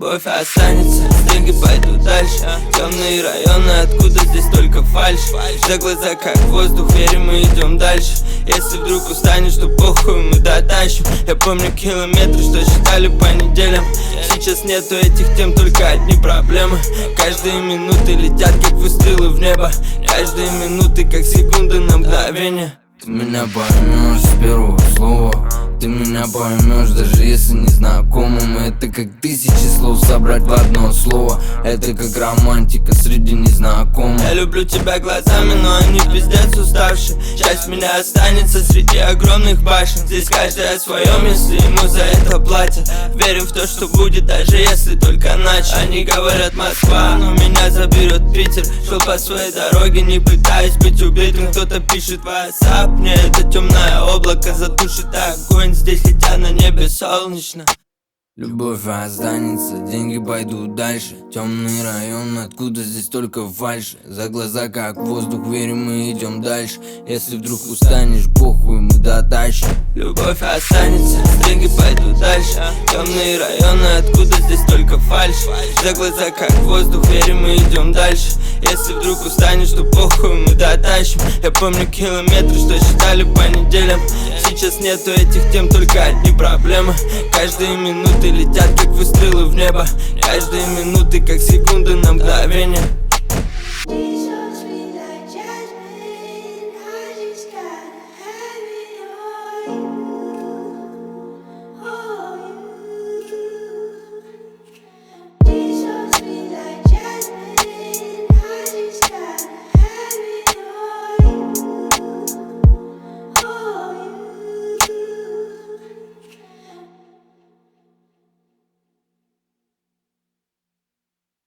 Любовь останется, деньги пойдут дальше. Темные районы, откуда здесь только фальшь. За глаза как воздух, верим, мы идем дальше. Если вдруг устанешь, то похуй, мы дотащим. Я помню километры, что считали по неделям. Сейчас нету этих тем, только одни проблемы. Каждые минуты летят, как выстрелы в небо. Каждые минуты, как секунды на мгновение. Ты меня поймешь с первого слова. Ты меня поймешь, даже если не знакомым. Это как тысячи слов собрать в одно слово. Это как романтика среди незнакомых. Я люблю тебя глазами, но они пиздец уставшие. Часть меня останется среди огромных башен. Здесь каждый о своем, если ему за это платят. Верим в то, что будет, даже если только ночь. Они говорят Москва, но меня заберет Питер. Шел по своей дороге, не пытаясь быть убитым. Кто-то пишет в WhatsApp, мне это темное облако затушит огонь. Здесь хотя на небе солнечно. Любовь останется, деньги пойдут дальше. Темный район, откуда здесь только фальшь. За глаза как воздух, верим, мы идем дальше. Если вдруг устанешь, похуй, мы дотащим. Любовь останется, деньги пойдут дальше. Темные районы, откуда здесь только фальшь. За глаза как воздух, верим, мы идем дальше. Если вдруг устанешь, то похуй, мы дотащим. Я помню километры, что считали по неделям. Сейчас нету этих тем, только одни проблемы. Каждые минуты летят, как выстрелы в небо. Каждые минуты, как секунды на мгновение.